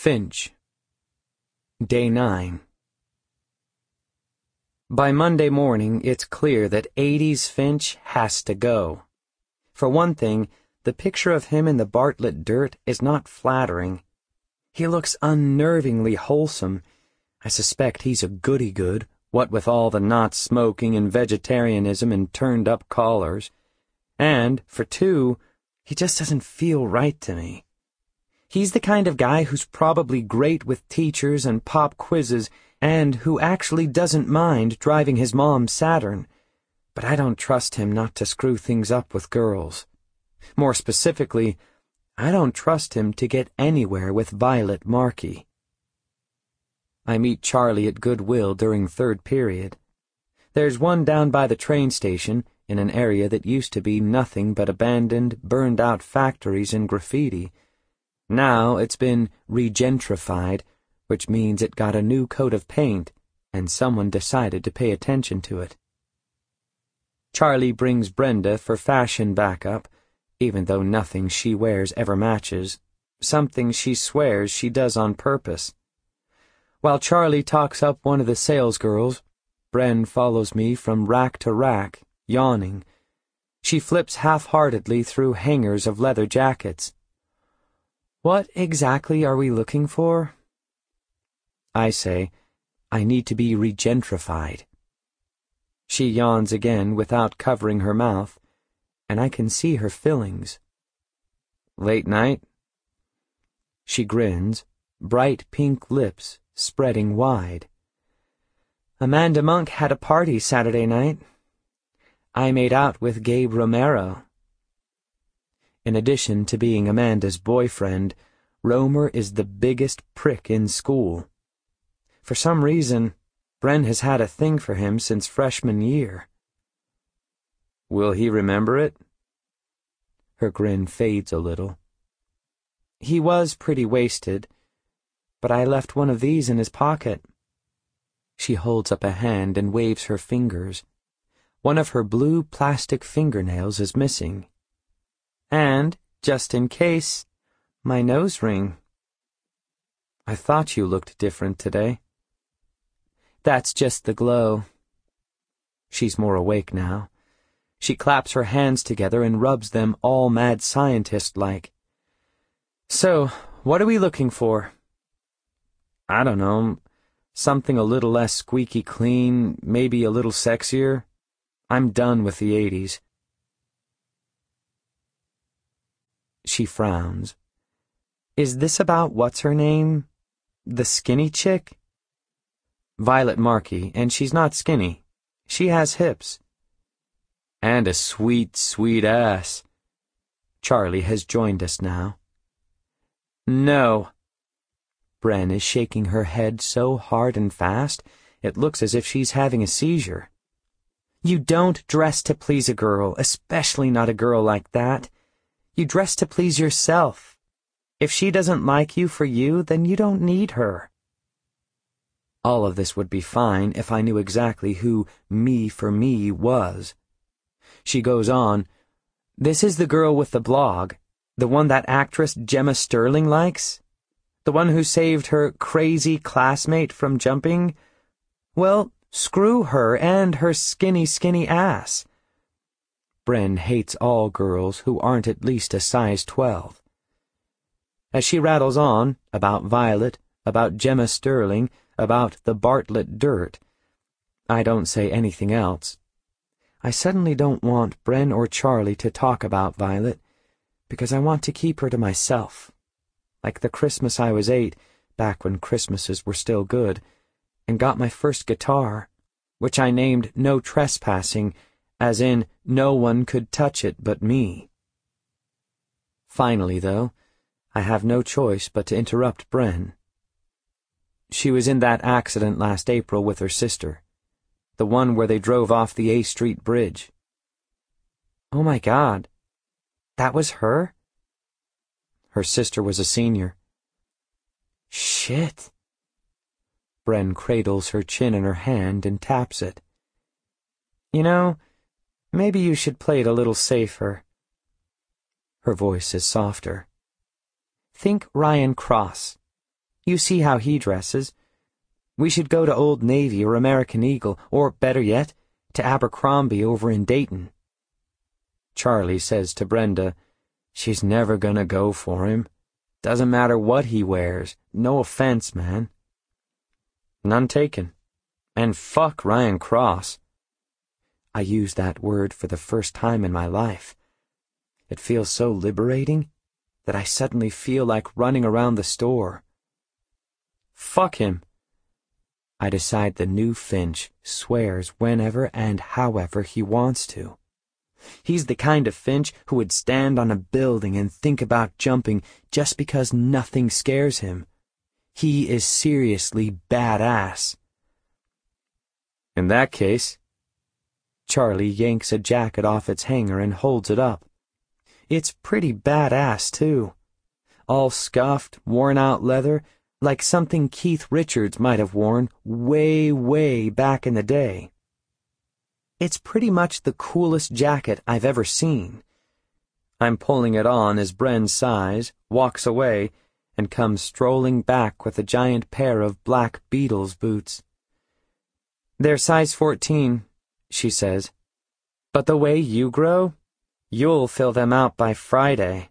Finch. Day 9. By Monday morning, it's clear that 80s Finch has to go. For one thing, the picture of him in the Bartlett dirt is not flattering. He looks unnervingly wholesome. I suspect he's a goody-good, what with all the not smoking and vegetarianism and turned-up collars. And, for two, he just doesn't feel right to me. He's the kind of guy who's probably great with teachers and pop quizzes and who actually doesn't mind driving his mom's Saturn. But I don't trust him not to screw things up with girls. More specifically, I don't trust him to get anywhere with Violet Markey. I meet Charlie at Goodwill during third period. There's one down by the train station in an area that used to be nothing but abandoned, burned-out factories and graffiti. Now it's been regentrified, which means it got a new coat of paint, and someone decided to pay attention to it. Charlie brings Brenda for fashion backup, even though nothing she wears ever matches, something she swears she does on purpose. While Charlie talks up one of the salesgirls, Bren follows me from rack to rack, yawning. She flips half-heartedly through hangers of leather jackets. What exactly are we looking for? I say, I need to be regentrified. She yawns again without covering her mouth, and I can see her fillings. Late night? She grins, bright pink lips spreading wide. Amanda Monk had a party Saturday night. I made out with Gabe Romero. In addition to being Amanda's boyfriend, Romer is the biggest prick in school. For some reason, Bren has had a thing for him since freshman year. Will he remember it? Her grin fades a little. He was pretty wasted, but I left one of these in his pocket. She holds up a hand and waves her fingers. One of her blue plastic fingernails is missing. And, just in case, my nose ring. I thought you looked different today. That's just the glow. She's more awake now. She claps her hands together and rubs them all mad scientist-like. So, what are we looking for? I don't know. Something a little less squeaky clean, maybe a little sexier. I'm done with the 80s. She frowns. Is this about what's-her-name? The skinny chick? Violet Markey, and she's not skinny. She has hips. And a sweet, sweet ass. Charlie has joined us now. No. Bren is shaking her head so hard and fast, it looks as if she's having a seizure. You don't dress to please a girl, especially not a girl like that. You dress to please yourself. If she doesn't like you for you, then you don't need her. All of this would be fine if I knew exactly who Me for Me was. She goes on, This is the girl with the blog, the one that actress Gemma Sterling likes? The one who saved her crazy classmate from jumping? Well, screw her and her skinny, skinny ass. Bren hates all girls who aren't at least a size 12. As she rattles on, about Violet, about Gemma Sterling, about the Bartlett dirt, I don't say anything else. I suddenly don't want Bren or Charlie to talk about Violet, because I want to keep her to myself. Like the Christmas I was 8, back when Christmases were still good, and got my first guitar, which I named No Trespassing, as in no one could touch it but me. Finally, though, I have no choice but to interrupt Bren. She was in that accident last April with her sister, the one where they drove off the A Street Bridge. Oh my God, that was her? Her sister was a senior. Shit. Bren cradles her chin in her hand and taps it. You know, maybe you should play it a little safer. Her voice is softer. Think Ryan Cross. You see how he dresses. We should go to Old Navy or American Eagle, or, better yet, to Abercrombie over in Dayton. Charlie says to Brenda, "She's never gonna go for him. Doesn't matter what he wears. No offense, man." None taken. And fuck Ryan Cross. I use that word for the first time in my life. It feels so liberating that I suddenly feel like running around the store. Fuck him. I decide the new Finch swears whenever and however he wants to. He's the kind of Finch who would stand on a building and think about jumping just because nothing scares him. He is seriously badass. In that case, Charlie yanks a jacket off its hanger and holds it up. It's pretty badass, too. All scuffed, worn-out leather, like something Keith Richards might have worn way, way back in the day. It's pretty much the coolest jacket I've ever seen. I'm pulling it on as Bren sighs, walks away, and comes strolling back with a giant pair of black Beatles boots. "They're size 14, she says. "But the way you grow, you'll fill them out by Friday."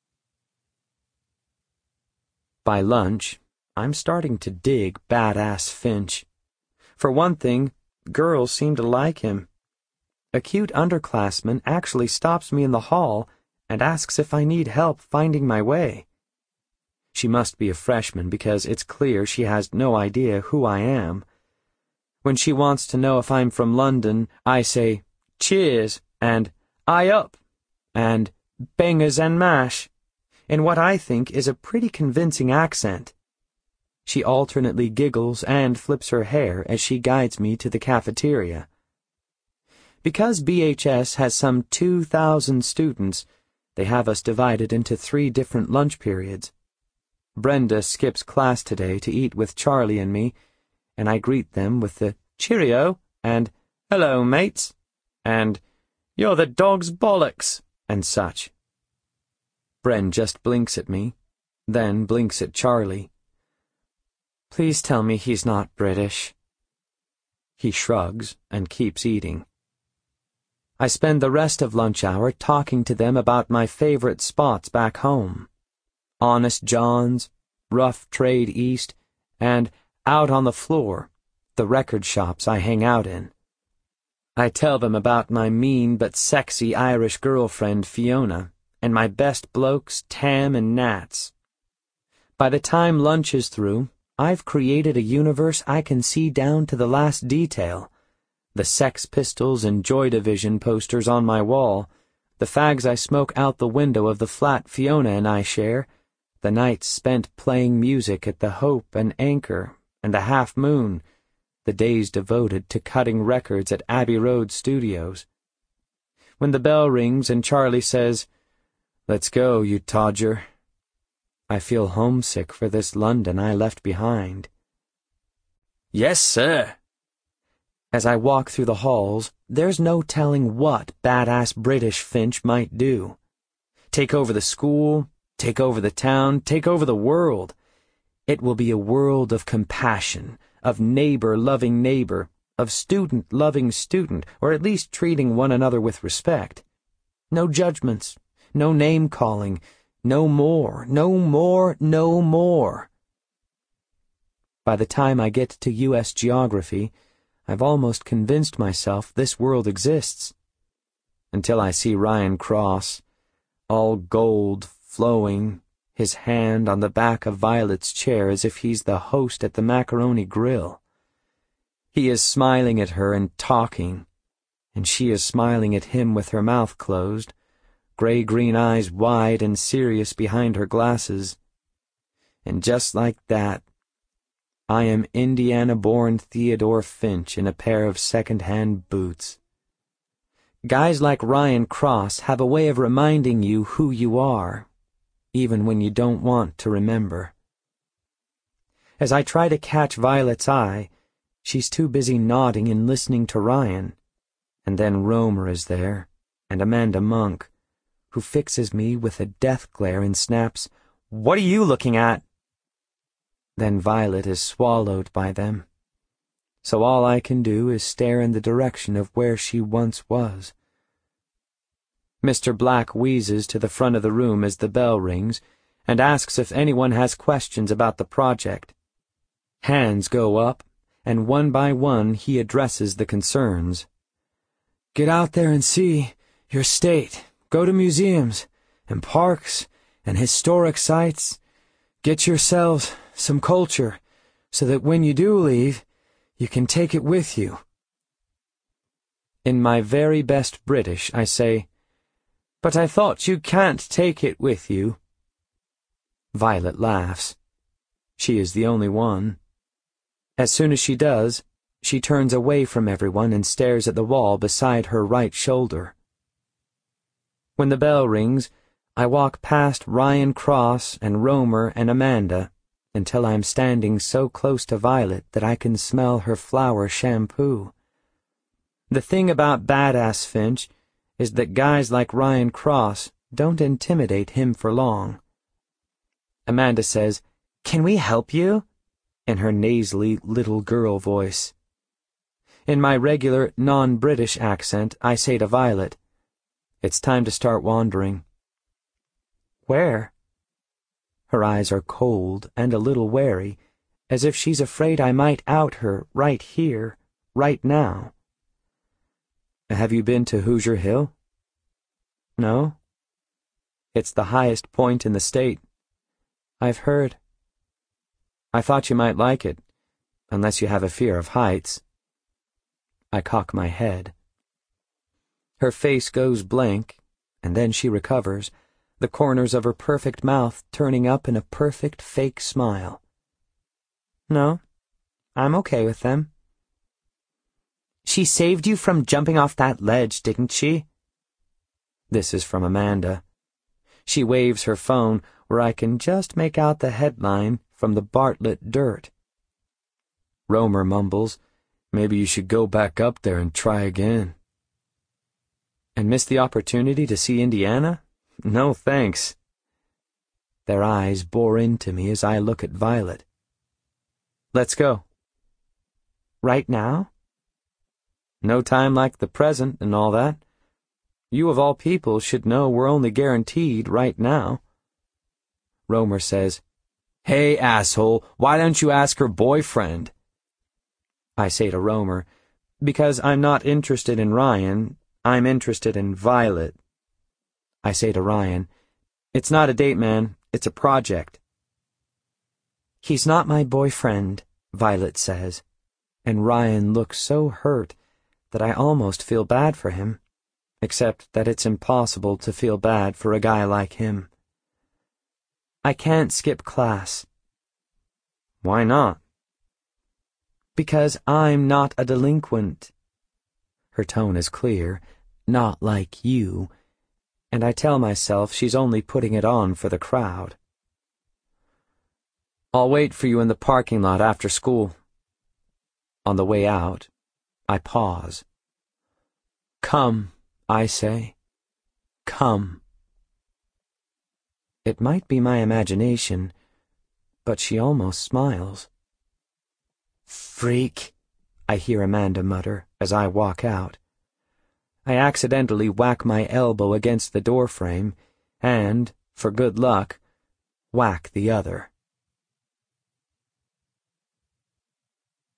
By lunch, I'm starting to dig badass Finch. For one thing, girls seem to like him. A cute underclassman actually stops me in the hall and asks if I need help finding my way. She must be a freshman because it's clear she has no idea who I am. When she wants to know if I'm from London, I say, "Cheers," and "Aye up," and "Bangers and mash," in what I think is a pretty convincing accent. She alternately giggles and flips her hair as she guides me to the cafeteria. Because BHS has some 2,000 students, they have us divided into 3 different lunch periods. Brenda skips class today to eat with Charlie and me, and I greet them with the "Cheerio" and "Hello, mates," and "You're the dog's bollocks," and such. Bren just blinks at me, then blinks at Charlie. "Please tell me he's not British." He shrugs and keeps eating. I spend the rest of lunch hour talking to them about my favorite spots back home. Honest John's, Rough Trade East, and Out on the Floor, the record shops I hang out in. I tell them about my mean but sexy Irish girlfriend Fiona, and my best blokes Tam and Nats. By the time lunch is through, I've created a universe I can see down to the last detail. The Sex Pistols and Joy Division posters on my wall, the fags I smoke out the window of the flat Fiona and I share, the nights spent playing music at the Hope and Anchor and the Half Moon, the days devoted to cutting records at Abbey Road Studios. When the bell rings and Charlie says, "Let's go, you todger," I feel homesick for this London I left behind. "Yes, sir." As I walk through the halls, there's no telling what badass British Finch might do. Take over the school, take over the town, take over the world. It will be a world of compassion, of neighbor-loving neighbor, of student-loving student, or at least treating one another with respect. No judgments, no name-calling, no more, no more, no more. By the time I get to U.S. geography, I've almost convinced myself this world exists. Until I see Ryan Cross, all gold, flowing, his hand on the back of Violet's chair as if he's the host at the Macaroni Grill. He is smiling at her and talking, and she is smiling at him with her mouth closed, gray-green eyes wide and serious behind her glasses. And just like that, I am Indiana-born Theodore Finch in a pair of second-hand boots. Guys like Ryan Cross have a way of reminding you who you are, even when you don't want to remember. As I try to catch Violet's eye, she's too busy nodding and listening to Ryan, and then Romer is there, and Amanda Monk, who fixes me with a death glare and snaps, "What are you looking at?" Then Violet is swallowed by them. So all I can do is stare in the direction of where she once was. Mr. Black wheezes to the front of the room as the bell rings and asks if anyone has questions about the project. Hands go up, and one by one he addresses the concerns. Get out there and see your state. Go to museums and parks and historic sites. Get yourselves some culture so that when you do leave, you can take it with you. In my very best British, I say, But I thought you can't take it with you. Violet laughs. She is the only one. As soon as she does, she turns away from everyone and stares at the wall beside her right shoulder. When the bell rings, I walk past Ryan Cross and Romer and Amanda until I'm standing so close to Violet that I can smell her flower shampoo. The thing about Badass Finch is that guys like Ryan Cross don't intimidate him for long. Amanda says, "Can we help you?" in her nasally little girl voice. In my regular non-British accent, I say to Violet, "It's time to start wandering." "Where?" Her eyes are cold and a little wary, as if she's afraid I might out her right here, right now. "Have you been to Hoosier Hill?" "No." "It's the highest point in the state." "I've heard." "I thought you might like it, unless you have a fear of heights." I cock my head. Her face goes blank, and then she recovers, the corners of her perfect mouth turning up in a perfect fake smile. "No, I'm okay with them." "She saved you from jumping off that ledge, didn't she?" This is from Amanda. She waves her phone where I can just make out the headline from the Bartlett Dirt. Romer mumbles, "Maybe you should go back up there and try again." "And miss the opportunity to see Indiana? No thanks." Their eyes bore into me as I look at Violet. "Let's go." "Right now?" "No time like the present and all that. You of all people should know we're only guaranteed right now." Romer says, "Hey, asshole, why don't you ask her boyfriend?" I say to Romer, "Because I'm not interested in Ryan, I'm interested in Violet." I say to Ryan, "It's not a date, man, it's a project." "He's not my boyfriend," Violet says, and Ryan looks so hurt that I almost feel bad for him, except that it's impossible to feel bad for a guy like him. "I can't skip class." "Why not?" "Because I'm not a delinquent." Her tone is clear, not like you, and I tell myself she's only putting it on for the crowd. "I'll wait for you in the parking lot after school." On the way out, I pause. "Come," I say. "Come." It might be my imagination, but she almost smiles. "Freak," I hear Amanda mutter as I walk out. I accidentally whack my elbow against the doorframe and, for good luck, whack the other.